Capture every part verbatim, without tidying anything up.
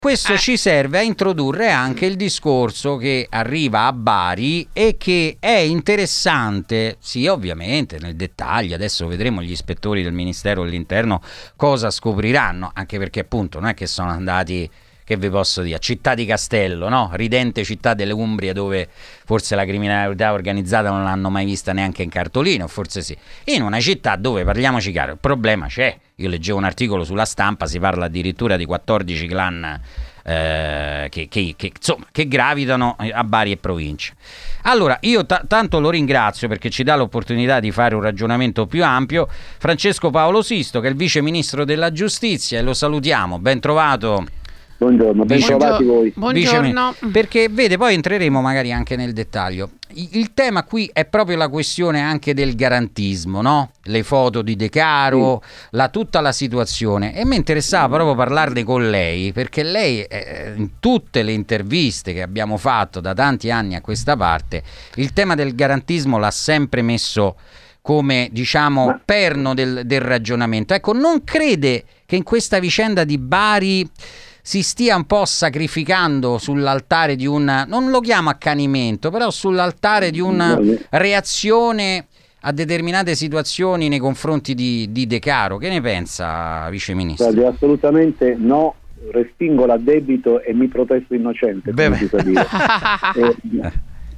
Questo eh. ci serve a introdurre anche il discorso che arriva a Bari e che è interessante, sì, ovviamente nel dettaglio. Adesso vedremo gli ispettori del Ministero dell'Interno cosa scopriranno, anche perché appunto non è che sono andati, che vi posso dire, a Città di Castello, no? Ridente città delle Umbrie, dove forse la criminalità organizzata non l'hanno mai vista neanche in cartolino, forse sì. In una città dove, parliamoci chiaro, il problema c'è. Io leggevo un articolo sulla Stampa, si parla addirittura di quattordici clan eh, che, che, che, insomma, che gravitano a Bari e provincia. Allora, io t- tanto lo ringrazio perché ci dà l'opportunità di fare un ragionamento più ampio. Francesco Paolo Sisto, che è il Vice Ministro della Giustizia, e lo salutiamo. Ben trovato. Buongiorno, ben trovati voi. Buongiorno. Perché vede, poi entreremo magari anche nel dettaglio. Il tema qui è proprio la questione anche del garantismo, no? Le foto di Decaro, sì. la, tutta la situazione. E mi interessava proprio parlarne con lei, perché lei eh, in tutte le interviste che abbiamo fatto da tanti anni a questa parte, il tema del garantismo l'ha sempre messo come, diciamo, Ma... perno del, del ragionamento. Ecco, non crede che in questa vicenda di Bari si stia un po' sacrificando sull'altare di un, non lo chiamo accanimento, però sull'altare di una reazione a determinate situazioni nei confronti di, di Decaro? Che ne pensa, Vice Ministro? Guardi, assolutamente no, respingo l'addebito e mi protesto innocente, come si sa dire. eh,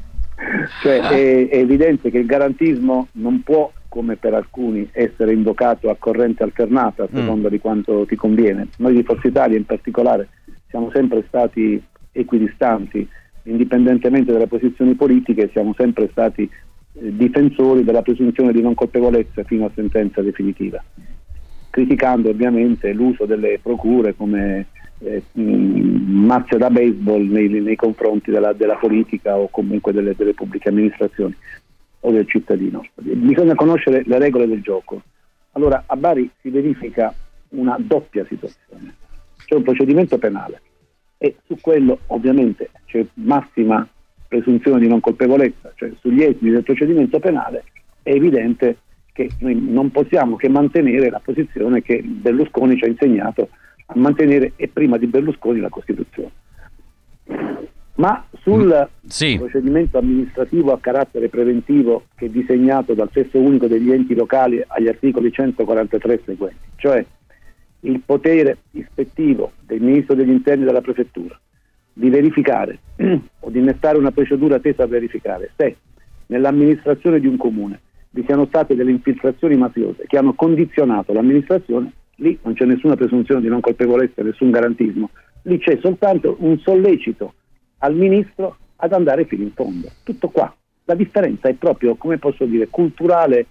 cioè è, è evidente che il garantismo non può, come per alcuni, essere invocato a corrente alternata a seconda mm. di quanto ti conviene. Noi di Forza Italia in particolare siamo sempre stati equidistanti, indipendentemente dalle posizioni politiche, siamo sempre stati eh, difensori della presunzione di non colpevolezza fino a sentenza definitiva, criticando ovviamente l'uso delle procure come eh, mh, mazze da baseball nei, nei confronti della, della politica o comunque delle, delle pubbliche amministrazioni o del cittadino. Bisogna conoscere le regole del gioco. Allora, a Bari si verifica una doppia situazione. C'è un procedimento penale e su quello ovviamente c'è massima presunzione di non colpevolezza, cioè sugli esiti del procedimento penale è evidente che noi non possiamo che mantenere la posizione che Berlusconi ci ha insegnato a mantenere, e prima di Berlusconi la Costituzione. Ma sul sì. procedimento amministrativo a carattere preventivo, che è disegnato dal testo unico degli enti locali agli articoli centoquarantatré seguenti, cioè il potere ispettivo del Ministro degli Interni e della Prefettura di verificare o di innestare una procedura tesa a verificare se nell'amministrazione di un comune vi siano state delle infiltrazioni mafiose che hanno condizionato l'amministrazione, lì non c'è nessuna presunzione di non colpevolezza, nessun garantismo, lì c'è soltanto un sollecito al Ministro ad andare fino in fondo. Tutto qua. La differenza è proprio, come posso dire, culturale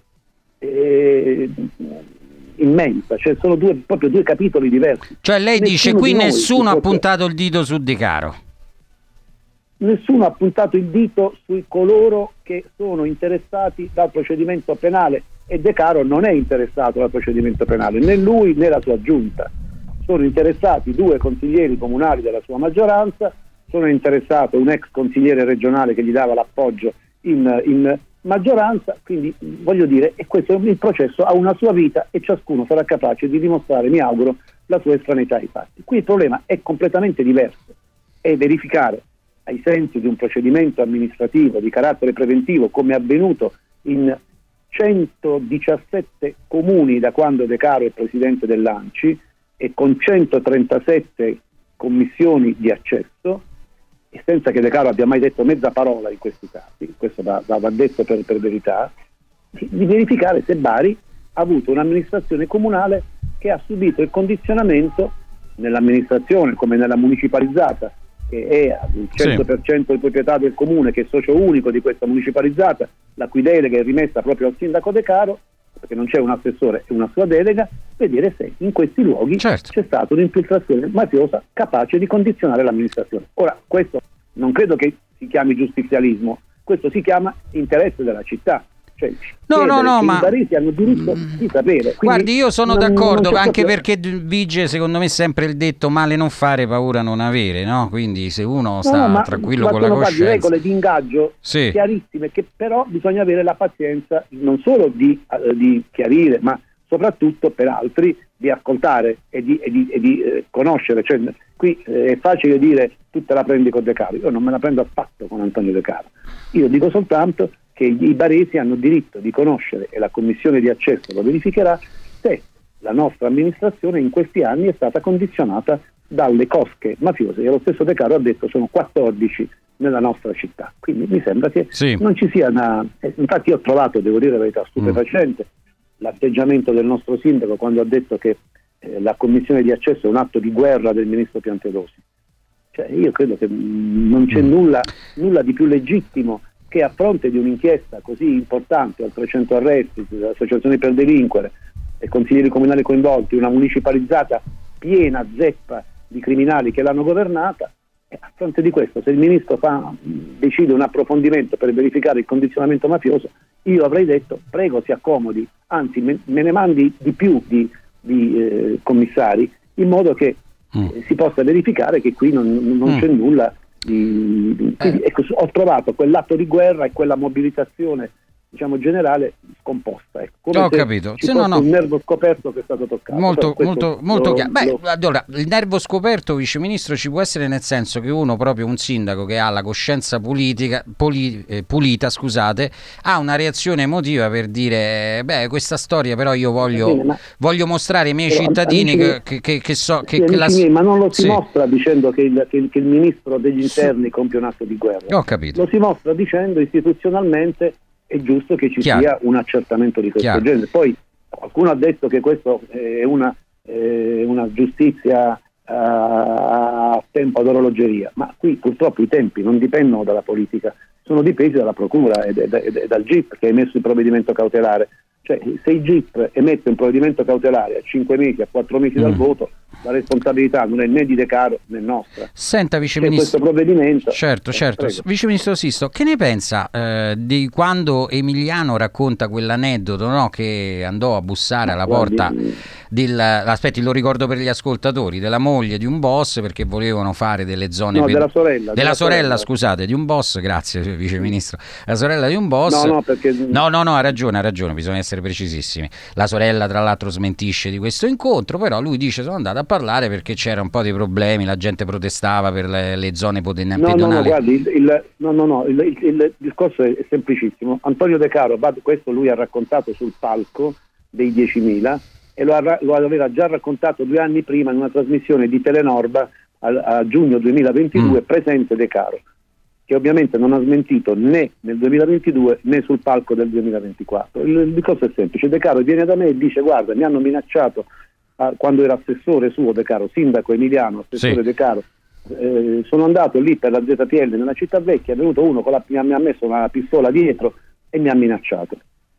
e immensa, cioè sono due, proprio due capitoli diversi. Cioè lei nessuno dice qui nessuno ha puntato il dito su Decaro. Nessuno ha puntato il dito su coloro che sono interessati dal procedimento penale, e Decaro non è interessato dal procedimento penale, né lui né la sua giunta. Sono interessati due consiglieri comunali della sua maggioranza, sono interessato un ex consigliere regionale che gli dava l'appoggio in, in maggioranza, quindi voglio dire, e questo il processo ha una sua vita e ciascuno sarà capace di dimostrare, mi auguro, la sua estraneità ai fatti. Qui il problema è completamente diverso, è verificare ai sensi di un procedimento amministrativo di carattere preventivo, come è avvenuto in centodiciassette comuni da quando Decaro è presidente dell'ANCI e con centotrentasette commissioni di accesso, e senza che Decaro abbia mai detto mezza parola in questi casi, questo va, va detto per, per verità, di, di verificare se Bari ha avuto un'amministrazione comunale che ha subito il condizionamento nell'amministrazione come nella municipalizzata, che è il cento per cento di proprietà del comune, che è socio unico di questa municipalizzata, la cui delega è rimessa proprio al sindaco Decaro, perché non c'è un assessore e una sua delega, vedere se in questi luoghi certo. c'è stata un'infiltrazione mafiosa capace di condizionare l'amministrazione. Ora, questo non credo che si chiami giustizialismo, questo si chiama interesse della città. Cioè, no, no, no, ma i baresi hanno diritto mm. di sapere. Quindi guardi, io sono non, d'accordo, non anche proprio... perché vige secondo me sempre il detto male non fare, paura non avere, no? Quindi se uno sta no, no, tranquillo ma con la sono coscienza, regole di ingaggio sì. chiarissime, che però bisogna avere la pazienza non solo di, uh, di chiarire, ma soprattutto per altri di ascoltare e di, e di, e di eh, conoscere. Cioè, qui eh, è facile dire tu te la prendi con De Caro, io non me la prendo affatto con Antonio De Caro, io dico soltanto che i baresi hanno diritto di conoscere, e la commissione di accesso lo verificherà, se la nostra amministrazione in questi anni è stata condizionata dalle cosche mafiose, e lo stesso De Caro ha detto sono quattordici nella nostra città, quindi mi sembra che sì. non ci sia una... Infatti io ho trovato, devo dire la verità, stupefacente mm. l'atteggiamento del nostro sindaco quando ha detto che eh, la commissione di accesso è un atto di guerra del ministro Piantedosi. Cioè, io credo che mh, non c'è mm. nulla, nulla di più legittimo che, a fronte di un'inchiesta così importante, oltre cento arresti, associazioni per delinquere e consiglieri comunali coinvolti, una municipalizzata piena zeppa di criminali che l'hanno governata, e a fronte di questo, se il ministro fa, decide un approfondimento per verificare il condizionamento mafioso, io avrei detto prego si accomodi, anzi me, me ne mandi di più di, di eh, commissari, in modo che mm. eh, si possa verificare che qui non, non mm. c'è nulla di, di quindi, eh. ecco, ho trovato quell'atto di guerra e quella mobilitazione, diciamo, generale scomposta, ecco, come ho se capito. ci se fosse no, no. un nervo scoperto che è stato toccato. Molto, molto, molto lo, chiaro. Beh, lo... allora, il nervo scoperto, vice ministro, ci può essere, nel senso che uno, proprio un sindaco che ha la coscienza politica, poli, eh, pulita, scusate, ha una reazione emotiva per dire beh, questa storia però io voglio, bene, ma... voglio mostrare ai miei però, cittadini che, che, che, che so che, sì, che la... miei, ma non lo si sì. mostra dicendo che il, che, il, che il ministro degli interni sì. compie un atto di guerra. Ho capito. Lo si mostra dicendo istituzionalmente è giusto che ci Chiaro. sia un accertamento di questo Chiaro. genere. Poi qualcuno ha detto che questo è una, eh, una giustizia a tempo ad orologeria, ma qui purtroppo i tempi non dipendono dalla politica, sono dipesi dalla procura e, e, e dal G I P che ha emesso il provvedimento cautelare. Cioè, se il G I P emette un provvedimento cautelare a cinque mesi, a quattro mesi mm. dal voto, la responsabilità non è né di De Caro né nostra. Senta, vice ministro, questo provvedimento. Certo, certo. Eh, vice ministro Sisto, che ne pensa eh, di quando Emiliano racconta quell'aneddoto, no, che andò a bussare alla porta del, aspetti, lo ricordo per gli ascoltatori, della moglie di un boss perché volevano fare delle zone no, per... della sorella, della, della sorella, sorella, scusate, di un boss, grazie vice ministro. La sorella di un boss. No, no, perché No, no, no, ha ragione, ha ragione, bisogna essere precisissimi. La sorella tra l'altro smentisce di questo incontro, però lui dice sono andato a parlare perché c'era un po' di problemi, la gente protestava per le, le zone pedonali. No, no, no, guardi, il, il, no, no, no, il, il, il discorso è semplicissimo. Antonio De Caro, questo lui ha raccontato sul palco dei diecimila e lo, ha, lo aveva già raccontato due anni prima in una trasmissione di Telenorba a, a giugno duemilaventidue, mm. presente De Caro, che ovviamente non ha smentito né nel duemilaventidue né sul palco del duemilaventiquattro. Il, il discorso è semplice: De Caro viene da me e dice guarda, mi hanno minacciato ah, quando era assessore suo De Caro, sindaco Emiliano, assessore sì. De Caro, eh, sono andato lì per la Z P L nella città vecchia, è venuto uno con la, mi, ha, mi ha messo una pistola dietro e mi ha minacciato.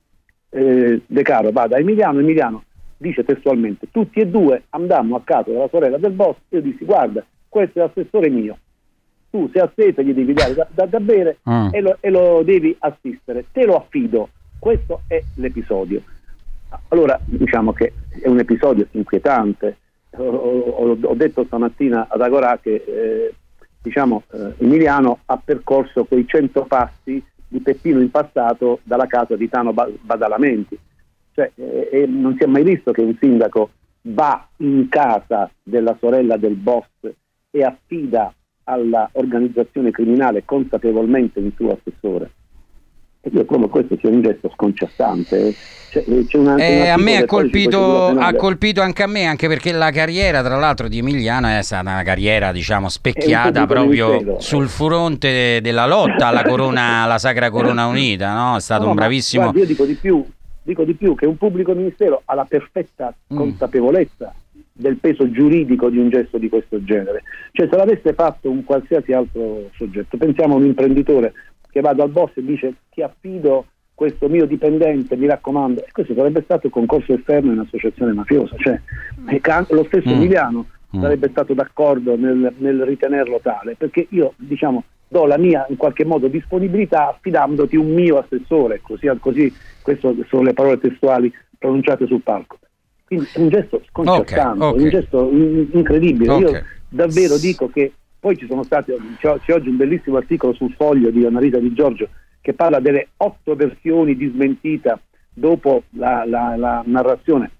eh, De Caro va da Emiliano, Emiliano dice testualmente tutti e due andammo a casa della sorella del boss e io dissi guarda, questo è l'assessore mio, tu se ha sete gli devi dare da, da, da bere mm. e, lo, e lo devi assistere, te lo affido. Questo è l'episodio. Allora diciamo che è un episodio inquietante. Ho, ho, ho detto stamattina ad Agorà che eh, diciamo eh, Emiliano ha percorso quei cento passi di Peppino Impastato dalla casa di Tano Badalamenti. Cioè, eh, non si è mai visto che un sindaco va in casa della sorella del boss e affida alla organizzazione criminale consapevolmente il suo assessore. E io trovo questo sia un gesto sconcertante. C'è, c'è una, eh, a me ha colpito, ha colpito anche a me, anche perché la carriera tra l'altro di Emiliano è stata una carriera diciamo specchiata proprio ministero. sul fronte della lotta alla corona, alla Sacra Corona Unita, no? È stato no, un bravissimo. Guarda, io dico di più, dico di più che un pubblico ministero ha la perfetta mm. consapevolezza del peso giuridico di un gesto di questo genere. Cioè, se l'avesse fatto un qualsiasi altro soggetto, pensiamo a un imprenditore che va dal boss e dice ti affido questo mio dipendente, mi raccomando, e questo sarebbe stato concorso esterno in associazione mafiosa. Cioè, lo stesso mm. Emiliano mm. sarebbe stato d'accordo nel, nel ritenerlo tale, perché io diciamo do la mia in qualche modo disponibilità affidandoti un mio assessore, così, così queste sono le parole testuali pronunciate sul palco. Quindi è un gesto sconcertante, okay, okay. un gesto in- incredibile. Okay. Io davvero dico che poi ci sono stati, c'è, c'è oggi un bellissimo articolo sul Foglio di Annarita Di Giorgio che parla delle otto versioni di smentita dopo la, la, la narrazione, ma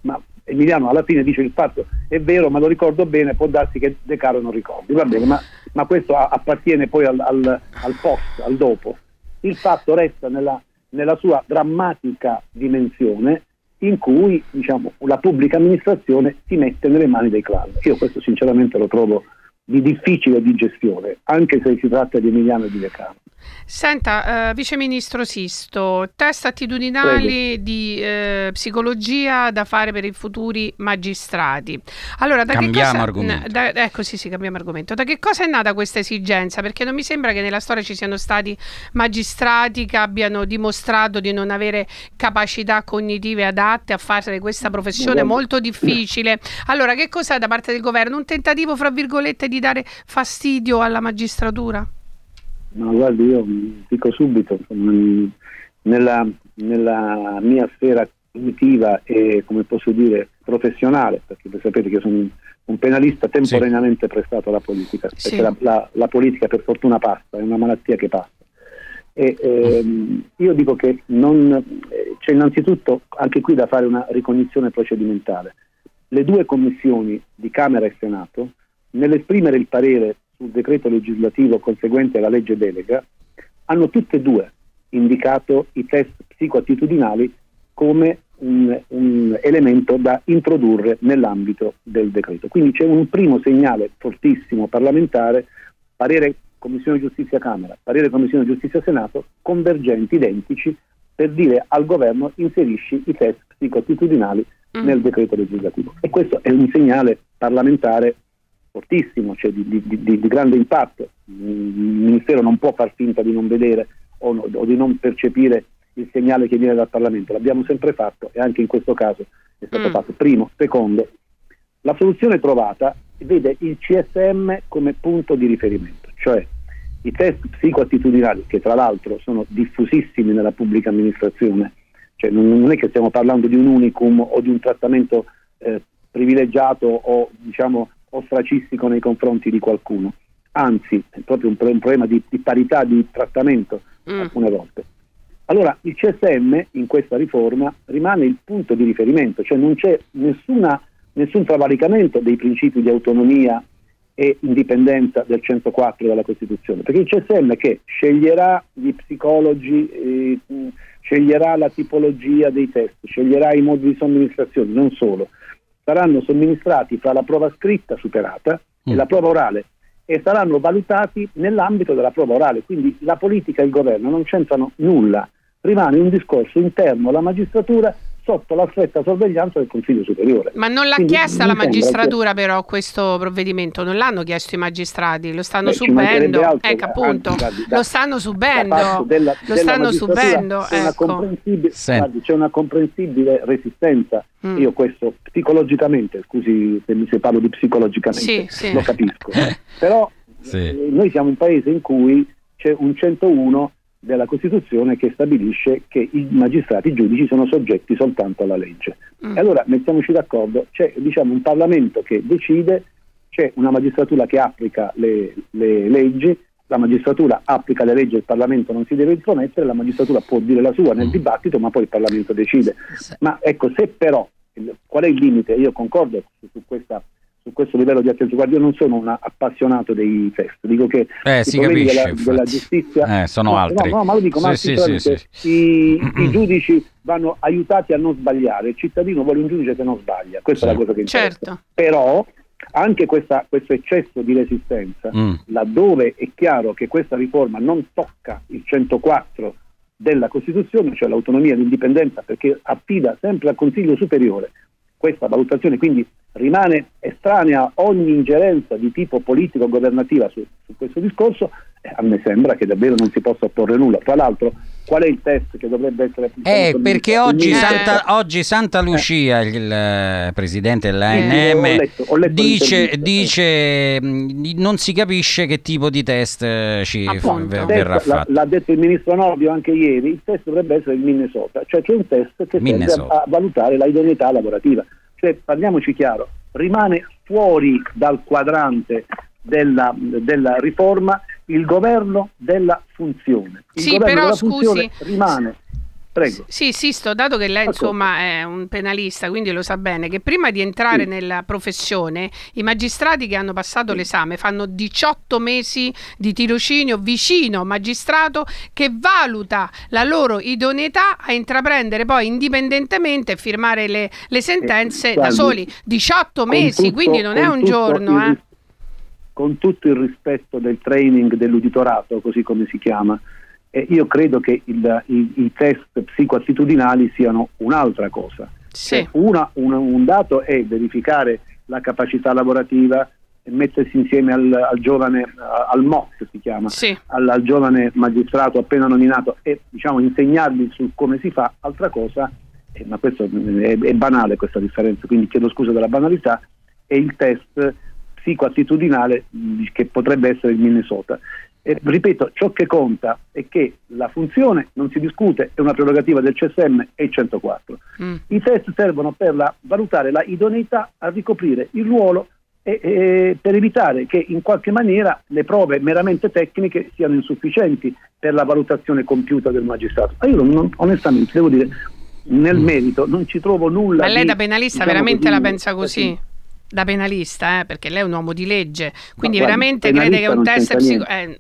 Emiliano alla fine dice il fatto è vero, ma lo ricordo bene, può darsi che De Caro non ricordi, va bene, ma, ma questo a, appartiene poi al, al, al post, al dopo. Il fatto resta nella, nella sua drammatica dimensione, in cui, diciamo, la pubblica amministrazione si mette nelle mani dei clan. Io questo sinceramente lo trovo di difficile di gestione, anche se si tratta di Emiliano e di De Caro. Senta, eh, Vice Ministro Sisto, test attitudinali Prego. di eh, psicologia da fare per i futuri magistrati. Allora, da cambiamo che cosa, argomento. Da, ecco, sì, sì, cambiamo argomento. Da che cosa è nata questa esigenza? Perché non mi sembra che nella storia ci siano stati magistrati che abbiano dimostrato di non avere capacità cognitive adatte a fare questa professione molto difficile. Allora, che cos'è da parte del governo? Un tentativo, fra virgolette, di dare fastidio alla magistratura? Ma guardi, io dico subito, nella, nella mia sfera cognitiva e, come posso dire, professionale, perché voi sapete che io sono un penalista temporaneamente sì. prestato alla politica, perché sì. la, la, la politica per fortuna passa, è una malattia che passa. E, ehm, io dico che non, eh, c'è innanzitutto anche qui da fare una ricognizione procedimentale. Le due commissioni di Camera e Senato, nell'esprimere il parere sul decreto legislativo conseguente alla legge delega, hanno tutte e due indicato i test psicoattitudinali come un, un elemento da introdurre nell'ambito del decreto. Quindi c'è un primo segnale fortissimo parlamentare, parere Commissione Giustizia Camera, parere Commissione Giustizia Senato, convergenti, identici, per dire al governo inserisci i test psicoattitudinali mm. nel decreto legislativo. E questo è un segnale parlamentare fortissimo, cioè di, di, di, di grande impatto. Il Ministero non può far finta di non vedere o, no, o di non percepire il segnale che viene dal Parlamento. L'abbiamo sempre fatto e anche in questo caso è stato mm. fatto. Primo. Secondo, la soluzione trovata vede il C S M come punto di riferimento, cioè i test psicoattitudinali, che tra l'altro sono diffusissimi nella pubblica amministrazione, cioè non, non è che stiamo parlando di un unicum o di un trattamento eh, privilegiato o, diciamo, ostracistico nei confronti di qualcuno, anzi è proprio un, un problema di, di parità di trattamento mm. alcune volte. Allora il C S M in questa riforma rimane il punto di riferimento, cioè non c'è nessuna, nessun travalicamento dei principi di autonomia e indipendenza del centoquattro della Costituzione, perché il C S M che sceglierà gli psicologi, eh, sceglierà la tipologia dei test, sceglierà i modi di somministrazione, non solo, saranno somministrati fra la prova scritta superata mm. e la prova orale, e saranno valutati nell'ambito della prova orale. Quindi la politica e il governo non c'entrano nulla, rimane un discorso interno alla magistratura sotto la stretta sorveglianza del Consiglio Superiore. Ma non l'ha Quindi, chiesta la magistratura che... però questo provvedimento, non l'hanno chiesto i magistrati, lo stanno Beh, subendo, altro, ecco appunto, anzi, guardi, da, lo stanno subendo, della, lo stanno subendo, c'è, ecco. una comprensibile, guardi, c'è una comprensibile resistenza, mm. io questo psicologicamente, scusi se, se parlo di psicologicamente, sì, lo sì. capisco, però sì. eh, noi siamo un paese in cui c'è un centouno della Costituzione che stabilisce che i magistrati, i giudici sono soggetti soltanto alla legge. Mm. E allora mettiamoci d'accordo, c'è, diciamo, un Parlamento che decide, c'è una magistratura che applica le, le leggi, la magistratura applica le leggi e il Parlamento non si deve intromettere, la magistratura può dire la sua nel mm. dibattito, ma poi il Parlamento decide. Sì. Ma ecco, se però, qual è il limite? Io concordo su, su questa su questo livello di attenzione. Guarda, io non sono un appassionato dei test, dico che eh, i si problemi capisce, della, della giustizia eh, sono no, altri. No, no, ma lo dico, sì, ma sì, sì, sì, sì. I, i giudici vanno aiutati a non sbagliare, il cittadino vuole un giudice che non sbaglia, questa sì. è la cosa che interessa. Certo. Però anche questa, questo eccesso di resistenza, mm. laddove è chiaro che questa riforma non tocca il centoquattro della Costituzione, cioè l'autonomia e l'indipendenza, perché affida sempre al Consiglio Superiore questa valutazione, quindi rimane estranea ogni ingerenza di tipo politico-governativa su, su questo discorso, eh, a me sembra che davvero non si possa opporre nulla. Tra l'altro, qual è il test che dovrebbe essere applicato? Eh, perché oggi Santa, oggi Santa Lucia, eh. il eh, presidente dell'A N M, eh, ho letto, ho letto dice, dice mh, non si capisce che tipo di test eh, ci Appunto, v- verrà fatto. L'ha, l'ha detto il ministro Nordio anche ieri, il test dovrebbe essere il Minnesota, cioè c'è un test che serve a, a valutare la idoneità lavorativa. Cioè, parliamoci chiaro, rimane fuori dal quadrante della, della riforma il governo della funzione. Il sì, governo però della scusi, funzione rimane Prego. Sì, Sisto, dato che lei insomma è un penalista, quindi lo sa bene, che prima di entrare sì. nella professione, i magistrati che hanno passato sì. l'esame fanno diciotto mesi di tirocinio vicino magistrato che valuta la loro idoneità a intraprendere poi indipendentemente e firmare le, le sentenze eh, guardi, da soli. diciotto mesi, tutto, quindi non è un giorno. Il, eh. Con tutto il rispetto del training dell'uditorato, così come si chiama, Eh, io credo che il, i, i test psicoattitudinali siano un'altra cosa. Sì. Cioè, una, una, un dato è verificare la capacità lavorativa e mettersi insieme al, al giovane, al M O S si chiama, sì. al, al giovane magistrato appena nominato e diciamo insegnargli su come si fa. Altra cosa, eh, ma questo è, è banale questa differenza, quindi chiedo scusa della banalità, è il test psicoattitudinale che potrebbe essere il Minnesota. E, ripeto, ciò che conta è che la funzione non si discute, è una prerogativa del C S M e centoquattro. Mm. I test servono per la, valutare la idoneità a ricoprire il ruolo e, e per evitare che in qualche maniera le prove meramente tecniche siano insufficienti per la valutazione compiuta del magistrato. Ma io non, onestamente devo dire, nel merito non ci trovo nulla. Ma lei di, da penalista diciamo veramente così, la pensa così? Da penalista, eh, perché lei è un uomo di legge, quindi no, veramente crede che un test psico... Eh,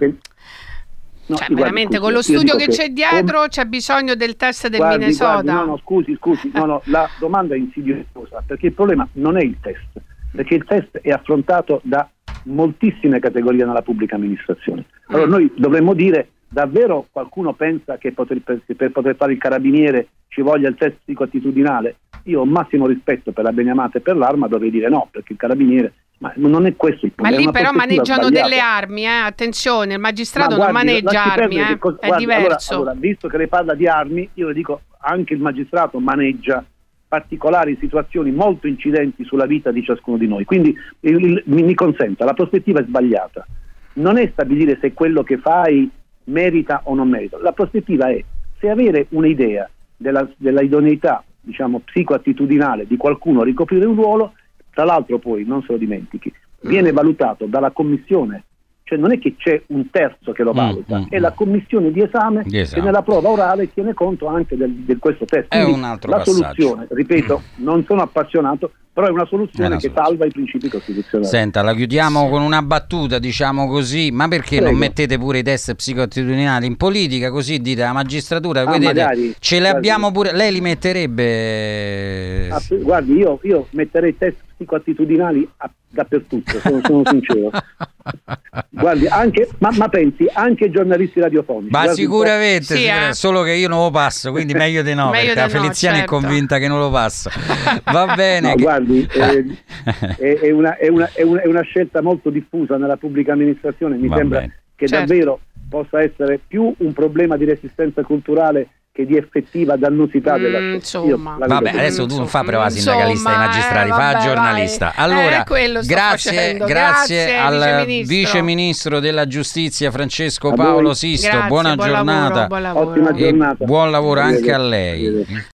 no, cioè, veramente guardi, scusi, con lo studio che c'è dietro come... c'è bisogno del test del guardi, Minnesota. Guardi, no, no, scusi, scusi, no, no, la domanda è insidiosa, perché il problema non è il test, perché il test è affrontato da moltissime categorie nella pubblica amministrazione. Allora mm. noi dovremmo dire, davvero qualcuno pensa che poter, per, per poter fare il carabiniere ci voglia il test psicoattitudinale? Io ho massimo rispetto per la Beniamata e per l'Arma, dovrei dire no, perché il carabiniere, ma non è questo il problema. Ma lì però maneggiano sbagliata. delle armi, eh? Attenzione, il magistrato guardi, non maneggia armi, eh? cosa, è guardi, diverso. Allora, allora, visto che lei parla di armi, io le dico anche il magistrato maneggia particolari situazioni molto incidenti sulla vita di ciascuno di noi, quindi il, il, mi, mi consenta, la prospettiva è sbagliata, non è stabilire se quello che fai merita o non merita, la prospettiva è se avere un'idea della, della idoneità, diciamo psicoattitudinale di qualcuno a ricoprire un ruolo, tra l'altro poi non se lo dimentichi, viene valutato dalla commissione, cioè non è che c'è un terzo che lo valuta, mm, mm, è la commissione di esame, di esame che nella prova orale tiene conto anche del, di questo test. È un altro la passaggio. Soluzione, ripeto, mm. non sono appassionato, però è una soluzione è una che soluzione. salva i principi costituzionali. Senta, la chiudiamo sì. con una battuta, diciamo così, ma perché Prego. non mettete pure i test psicoattitudinali in politica, così dite la magistratura, ah, vedete, magari, ce li abbiamo pure, lei li metterebbe? Ah, guardi, io, io metterei test psicoattitudinali a, dappertutto, sono, sono sincero. Guardi, anche, ma, ma pensi, anche giornalisti radiofonici. Ma guardi, sicuramente, sì, eh. solo che io non lo passo, quindi meglio di no, meglio perché di la Feliziani no, certo. è convinta che non lo passa. Va bene. No, che... guardi, eh, è, è, una, è, una, è, una, è una scelta molto diffusa nella pubblica amministrazione, mi Va sembra bene. che certo. davvero possa essere più un problema di resistenza culturale che di effettiva dannosità mm, della insomma. Io, vabbè, adesso tu non fa prova sindacalista ai magistrati, eh, fa vabbè, giornalista. Vai. Allora, eh, grazie, grazie, grazie al viceministro. viceministro della giustizia Francesco a Paolo voi. Sisto. Grazie, buona buon giornata. Lavoro, buon lavoro. Ottima giornata. E buon lavoro anche a lei.